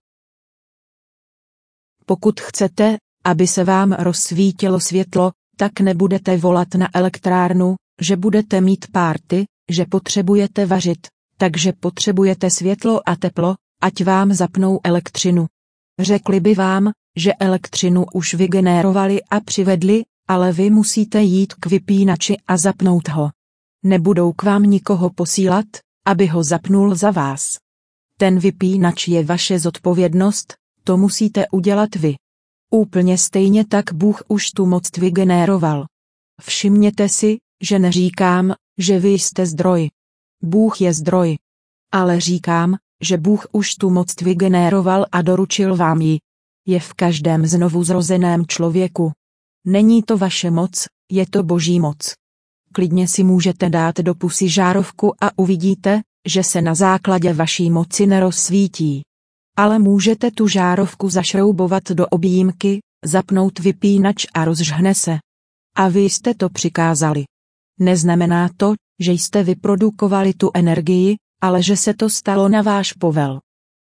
Pokud chcete, aby se vám rozsvítilo světlo, tak nebudete volat na elektrárnu, že budete mít párty, že potřebujete vařit, takže potřebujete světlo a teplo, ať vám zapnou elektřinu. Řekli by vám, že elektřinu už vygenerovali a přivedli, ale vy musíte jít k vypínači a zapnout ho. Nebudou k vám nikoho posílat, aby ho zapnul za vás. Ten vypínač je vaše zodpovědnost, to musíte udělat vy. Úplně stejně tak Bůh už tu moc vygeneroval. Všimněte si, že neříkám, že vy jste zdroj. Bůh je zdroj. Ale říkám, že Bůh už tu moc vygeneroval a doručil vám ji. Je v každém znovuzrozeném člověku. Není to vaše moc, je to Boží moc. Klidně si můžete dát do pusy žárovku a uvidíte, že se na základě vaší moci nerozsvítí. Ale můžete tu žárovku zašroubovat do objímky, zapnout vypínač a rozžhne se. A vy jste to přikázali. Neznamená to, že jste vyprodukovali tu energii, ale že se to stalo na váš povel.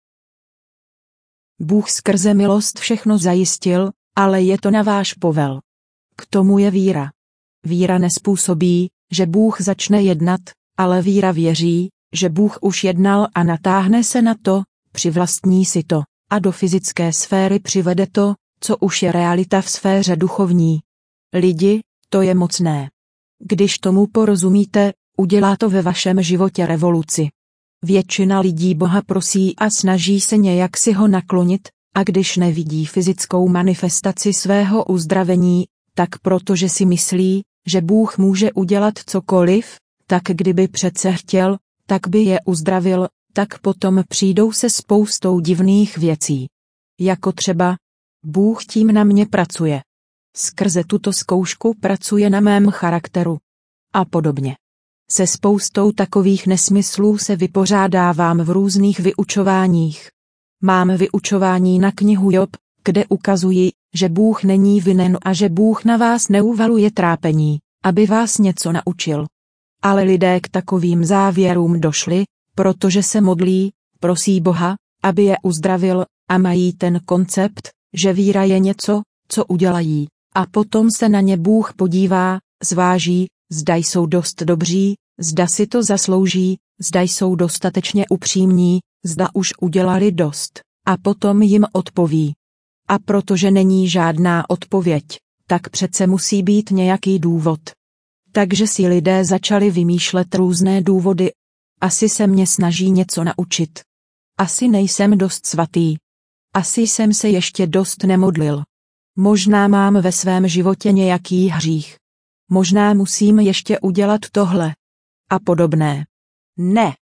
Bůh skrze milost všechno zajistil, ale je to na váš povel. K tomu je víra. Víra nespůsobí, že Bůh začne jednat, ale víra věří, že Bůh už jednal a natáhne se na to, přivlastní si to, a do fyzické sféry přivede to, co už je realita v sféře duchovní. Lidi, to je mocné. Když tomu porozumíte, udělá to ve vašem životě revoluci. Většina lidí Boha prosí a snaží se nějak si ho naklonit, a když nevidí fyzickou manifestaci svého uzdravení, tak protože si myslí, že Bůh může udělat cokoliv, tak kdyby přece chtěl, tak by je uzdravil, tak potom přijdou se spoustou divných věcí. Jako třeba, Bůh tím na mě pracuje. Skrze tuto zkoušku pracuje na mém charakteru. A podobně. Se spoustou takových nesmyslů se vypořádávám v různých vyučováních. Mám vyučování na knihu Job, kde ukazuji, že Bůh není vinen a že Bůh na vás neuvaluje trápení, aby vás něco naučil. Ale lidé k takovým závěrům došli, protože se modlí, prosí Boha, aby je uzdravil, a mají ten koncept, že víra je něco, co udělají, a potom se na ně Bůh podívá, zváží, zda jsou dost dobří, zda si to zaslouží, zda jsou dostatečně upřímní, zda už udělali dost, a potom jim odpoví. A protože není žádná odpověď, tak přece musí být nějaký důvod. Takže si lidé začali vymýšlet různé důvody. Asi se mě snaží něco naučit. Asi nejsem dost svatý. asi jsem se ještě dost nemodlil. Možná mám ve svém životě nějaký hřích. Možná musím ještě udělat tohle. A podobné. Ne.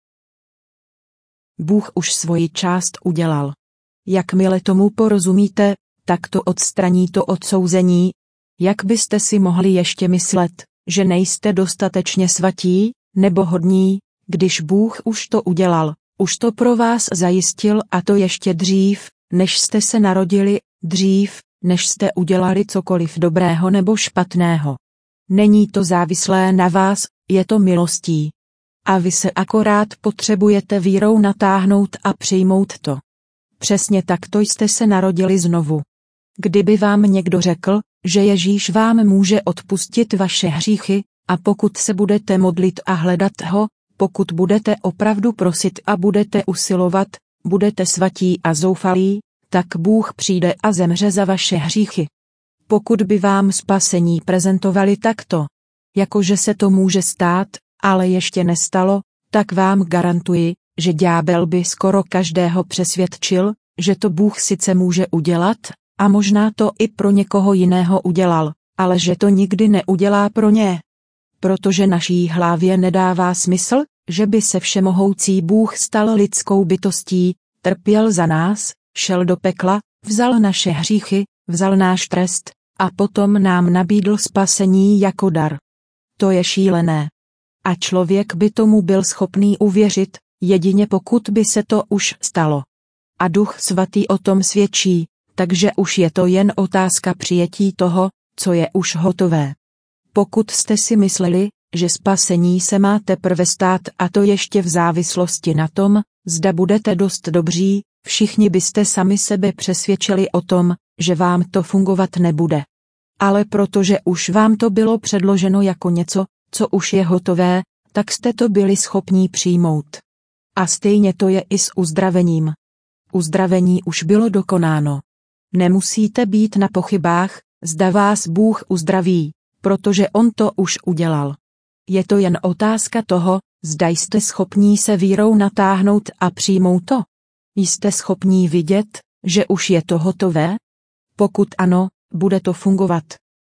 Bůh už svoji část udělal. Jakmile tomu porozumíte, tak to odstraní to odsouzení. Jak byste si mohli ještě myslet, že nejste dostatečně svatí, nebo hodní, když Bůh už to udělal, už to pro vás zajistil a to ještě dřív, než jste se narodili, dřív, než jste udělali cokoliv dobrého nebo špatného. Není to závislé na vás, je to milostí. A vy se akorát potřebujete vírou natáhnout a přijmout to. Přesně takto jste se narodili znovu. Kdyby vám někdo řekl, že Ježíš vám může odpustit vaše hříchy, a pokud se budete modlit a hledat ho, pokud budete opravdu prosit a budete usilovat, budete svatí a zoufalí, tak Bůh přijde a zemře za vaše hříchy. Pokud by vám spasení prezentovali takto, jakože se to může stát, ale ještě nestalo, tak vám garantuji, že ďábel by skoro každého přesvědčil, že to Bůh sice může udělat, a možná to i pro někoho jiného udělal, ale že to nikdy neudělá pro ně. Protože naší hlavě nedává smysl, že by se všemohoucí Bůh stal lidskou bytostí, trpěl za nás, šel do pekla, vzal naše hříchy, vzal náš trest, a potom nám nabídl spasení jako dar. To je šílené. A člověk by tomu byl schopný uvěřit, jedině pokud by se to už stalo. A Duch Svatý o tom svědčí, takže už je to jen otázka přijetí toho, co je už hotové. Pokud jste si mysleli, že spasení se má teprve stát a to ještě v závislosti na tom, zda budete dost dobří, všichni byste sami sebe přesvědčili o tom, že vám to fungovat nebude. Ale protože už vám to bylo předloženo jako něco, co už je hotové, tak jste to byli schopní přijmout. A stejně to je i s uzdravením. Uzdravení už bylo dokonáno. Nemusíte být na pochybách, zda vás Bůh uzdraví, protože on to už udělal. Je to jen otázka toho, zda jste schopní se vírou natáhnout a přijmout to. Jste schopní vidět, že už je to hotové? Pokud ano, bude to fungovat.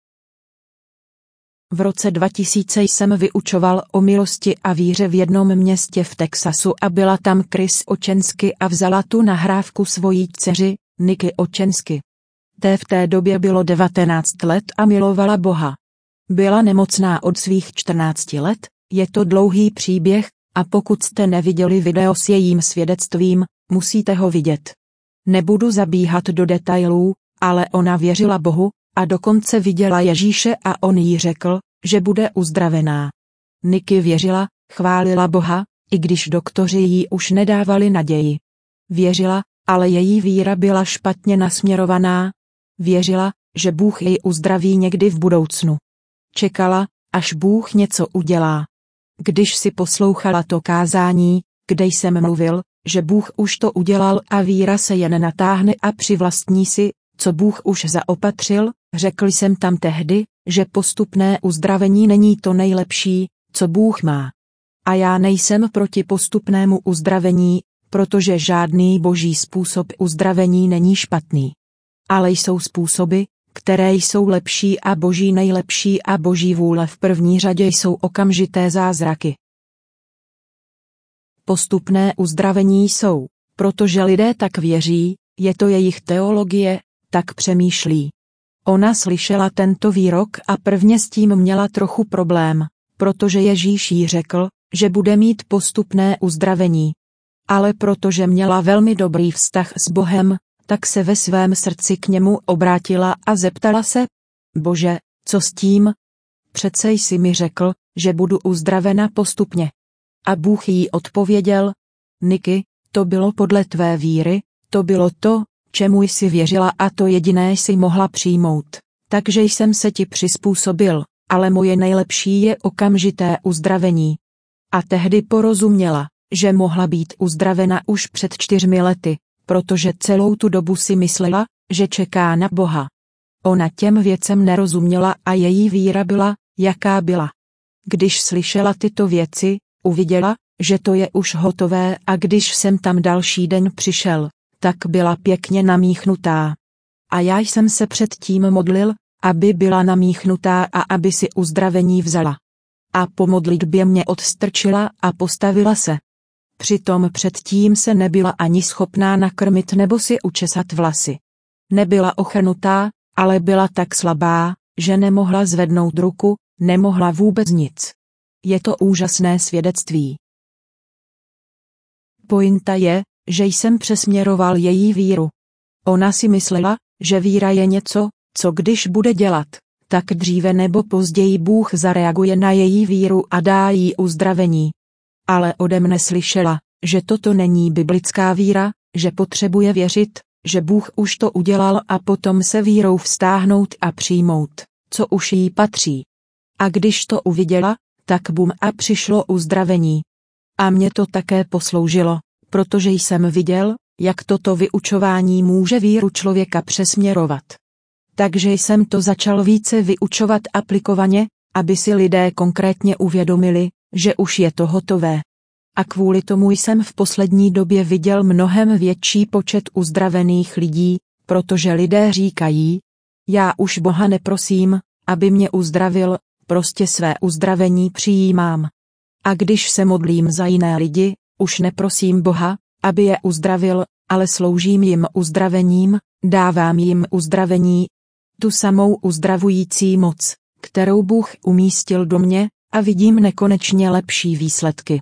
V roce dva tisíce jsem vyučoval o milosti a víře v jednom městě v Texasu a byla tam Chris Očensky a vzala tu nahrávku svojí dceři, Niky Očensky. Té v té době bylo devatenáct let a milovala Boha. Byla nemocná od svých čtrnácti let, je to dlouhý příběh, a pokud jste neviděli video s jejím svědectvím, musíte ho vidět. Nebudu zabíhat do detailů, ale ona věřila Bohu, a dokonce viděla Ježíše a on jí řekl, že bude uzdravená. Niky věřila, chválila Boha, i když doktoři jí už nedávali naději. Věřila, ale její víra byla špatně nasměrovaná. Věřila, že Bůh jej uzdraví někdy v budoucnu. Čekala, až Bůh něco udělá. Když si poslouchala to kázání, kde jsem mluvil, že Bůh už to udělal a víra se jen natáhne a přivlastní si, co Bůh už zaopatřil, řekl jsem tam tehdy, že postupné uzdravení není to nejlepší, co Bůh má. A já nejsem proti postupnému uzdravení, protože žádný boží způsob uzdravení není špatný. Ale jsou způsoby, které jsou lepší a boží nejlepší a boží vůle v první řadě jsou okamžité zázraky. Postupné uzdravení jsou, protože lidé tak věří, je to jejich teologie, tak přemýšlí. Ona slyšela tento výrok a prvně s tím měla trochu problém, protože Ježíš jí řekl, že bude mít postupné uzdravení. Ale protože měla velmi dobrý vztah s Bohem, tak se ve svém srdci k němu obrátila a zeptala se: Bože, co s tím? Přece jsi mi řekl, že budu uzdravena postupně. A Bůh jí odpověděl: Niky, to bylo podle tvé víry, to bylo to, čemu jsi věřila a to jediné jsi mohla přijmout. Takže jsem se ti přizpůsobil, ale moje nejlepší je okamžité uzdravení. A tehdy porozuměla, že mohla být uzdravena už před čtyřmi lety, protože celou tu dobu si myslela, že čeká na Boha. Ona těm věcem nerozuměla a její víra byla, jaká byla. Když slyšela tyto věci, uviděla, že to je už hotové a když jsem tam další den přišel, tak byla pěkně namíchnutá. A já jsem se předtím modlil, aby byla namíchnutá a aby si uzdravení vzala. A po modlitbě mě odstrčila a postavila se. Přitom předtím se nebyla ani schopná nakrmit nebo si učesat vlasy. Nebyla ochrnutá, ale byla tak slabá, že nemohla zvednout ruku, nemohla vůbec nic. Je to úžasné svědectví. Pointa je, že jsem přesměroval její víru. Ona si myslela, že víra je něco, co když bude dělat, tak dříve nebo později Bůh zareaguje na její víru a dá jí uzdravení. Ale ode mne slyšela, že toto není biblická víra, že potřebuje věřit, že Bůh už to udělal a potom se vírou vztáhnout a přijmout, co už jí patří. A když to uviděla, tak bum a přišlo uzdravení. A mě to také posloužilo, protože jsem viděl, jak toto vyučování může víru člověka přesměrovat. Takže jsem to začal více vyučovat aplikovaně, aby si lidé konkrétně uvědomili, že už je to hotové. A kvůli tomu jsem v poslední době viděl mnohem větší počet uzdravených lidí, protože lidé říkají, já už Boha neprosím, aby mě uzdravil, prostě své uzdravení přijímám. A když se modlím za jiné lidi, už neprosím Boha, aby je uzdravil, ale sloužím jim uzdravením, dávám jim uzdravení, tu samou uzdravující moc, kterou Bůh umístil do mě, a vidím nekonečně lepší výsledky.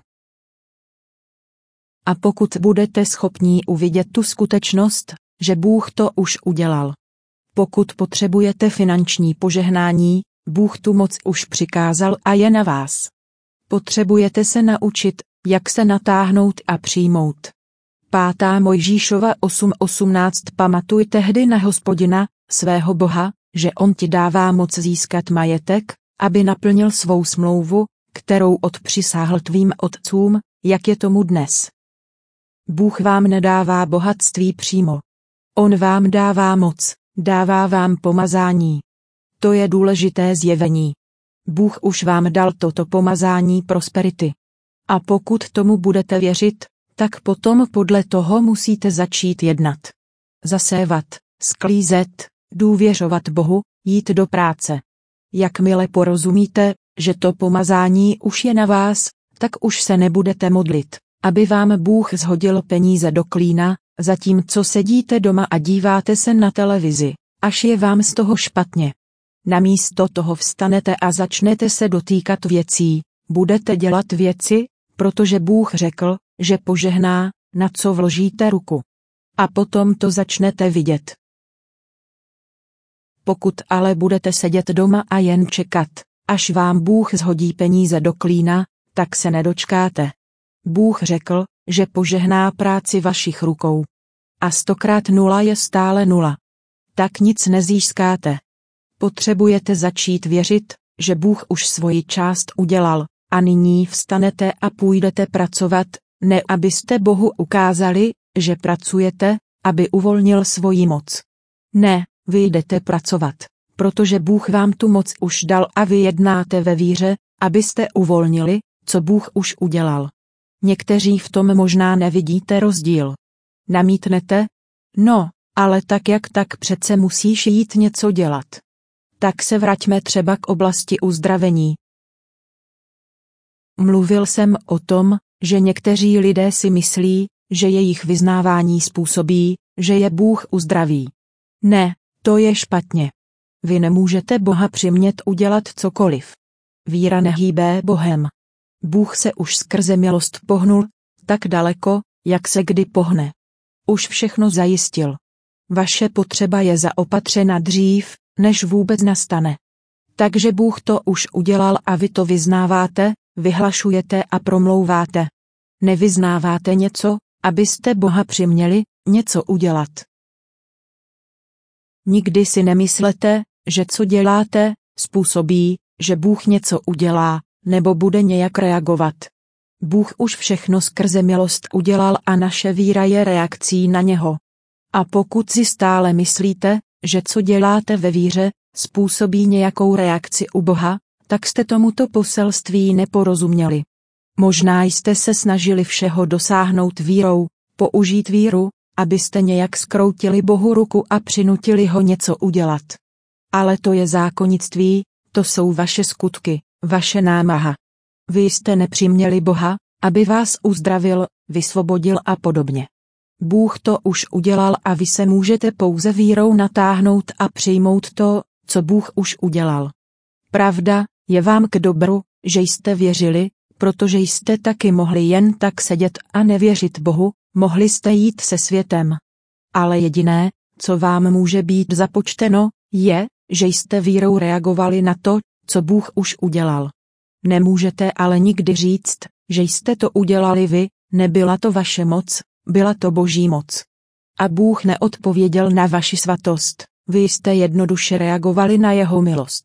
A pokud budete schopní uvidět tu skutečnost, že Bůh to už udělal. Pokud potřebujete finanční požehnání, Bůh tu moc už přikázal a je na vás. Potřebujete se naučit, jak se natáhnout a přijmout. Pátá Mojžíšova osm osmnáct Pamatuj tehdy na Hospodina, svého Boha, že on ti dává moc získat majetek, aby naplnil svou smlouvu, kterou odpřisáhl tvým otcům, jak je tomu dnes. Bůh vám nedává bohatství přímo. On vám dává moc, dává vám pomazání. To je důležité zjevení. Bůh už vám dal toto pomazání prosperity. A pokud tomu budete věřit, tak potom podle toho musíte začít jednat. Zasévat, sklízet, důvěřovat Bohu, jít do práce. Jakmile porozumíte, že to pomazání už je na vás, tak už se nebudete modlit, aby vám Bůh shodil peníze do klína, zatímco sedíte doma a díváte se na televizi, až je vám z toho špatně. Namísto toho vstanete a začnete se dotýkat věcí, budete dělat věci, protože Bůh řekl, že požehná, na co vložíte ruku. A potom to začnete vidět. Pokud ale budete sedět doma a jen čekat, až vám Bůh shodí peníze do klína, tak se nedočkáte. Bůh řekl, že požehná práci vašich rukou. A stokrát nula je stále nula. Tak nic nezískáte. Potřebujete začít věřit, že Bůh už svoji část udělal, a nyní vstanete a půjdete pracovat, ne abyste Bohu ukázali, že pracujete, aby uvolnil svoji moc. Ne, vy jdete pracovat, protože Bůh vám tu moc už dal a vy jednáte ve víře, abyste uvolnili, co Bůh už udělal. Někteří v tom možná nevidíte rozdíl. Namítnete? No, ale tak jak tak přece musíš jít něco dělat. Tak se vraťme třeba k oblasti uzdravení. Mluvil jsem o tom, že někteří lidé si myslí, že jejich vyznávání způsobí, že je Bůh uzdraví. Ne, to je špatně. Vy nemůžete Boha přimět udělat cokoliv. Víra nehýbe Bohem. Bůh se už skrze milost pohnul, tak daleko, jak se kdy pohne. Už všechno zajistil. Vaše potřeba je zaopatřena dřív, než vůbec nastane. Takže Bůh to už udělal a vy to vyznáváte, vyhlašujete a promlouváte. Nevyznáváte něco, abyste Boha přiměli něco udělat. Nikdy si nemyslete, že co děláte, způsobí, že Bůh něco udělá, nebo bude nějak reagovat. Bůh už všechno skrze milost udělal a naše víra je reakcí na něho. A pokud si stále myslíte, že co děláte ve víře, způsobí nějakou reakci u Boha, tak jste tomuto poselství neporozuměli. Možná jste se snažili všeho dosáhnout vírou, použít víru, abyste nějak zkroutili Bohu ruku a přinutili ho něco udělat. Ale to je zákonnictví, to jsou vaše skutky, vaše námaha. Vy jste nepřiměli Boha, aby vás uzdravil, vysvobodil a podobně. Bůh to už udělal a vy se můžete pouze vírou natáhnout a přijmout to, co Bůh už udělal. Pravda, je vám k dobru, že jste věřili, protože jste taky mohli jen tak sedět a nevěřit Bohu, mohli jste jít se světem. Ale jediné, co vám může být započteno, je, že jste vírou reagovali na to, co Bůh už udělal. Nemůžete ale nikdy říct, že jste to udělali vy, nebyla to vaše moc, byla to Boží moc. A Bůh neodpověděl na vaši svatost, vy jste jednoduše reagovali na jeho milost.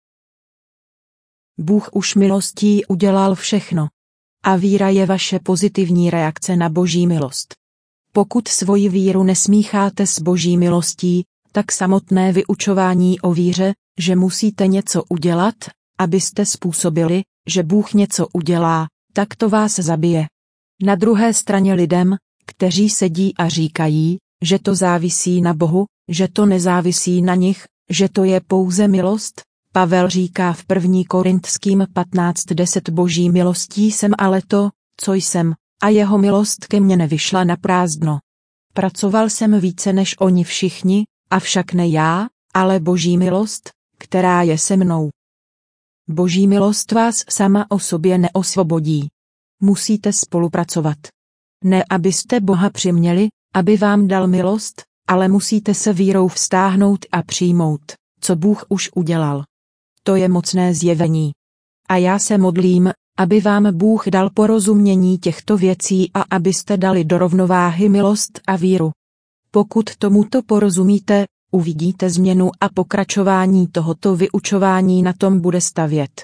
Bůh už milostí udělal všechno. A víra je vaše pozitivní reakce na Boží milost. Pokud svoji víru nesmícháte s Boží milostí, tak samotné vyučování o víře, že musíte něco udělat, abyste způsobili, že Bůh něco udělá, tak to vás zabije. Na druhé straně lidem, kteří sedí a říkají, že to závisí na Bohu, že to nezávisí na nich, že to je pouze milost, Pavel říká v první Korintským patnáct deset Boží milostí jsem ale to, co jsem, a jeho milost ke mně nevyšla na prázdno. Pracoval jsem více než oni všichni, avšak ne já, ale Boží milost, která je se mnou. Boží milost vás sama o sobě neosvobodí. Musíte spolupracovat. Ne abyste Boha přiměli, aby vám dal milost, ale musíte se vírou vztáhnout a přijmout, co Bůh už udělal. To je mocné zjevení. A já se modlím, aby vám Bůh dal porozumění těchto věcí a abyste dali do rovnováhy milost a víru. Pokud tomuto porozumíte, uvidíte změnu a pokračování tohoto vyučování na tom bude stavět.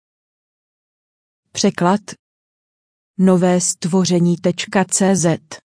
Překlad nové stvoření tečka cé zet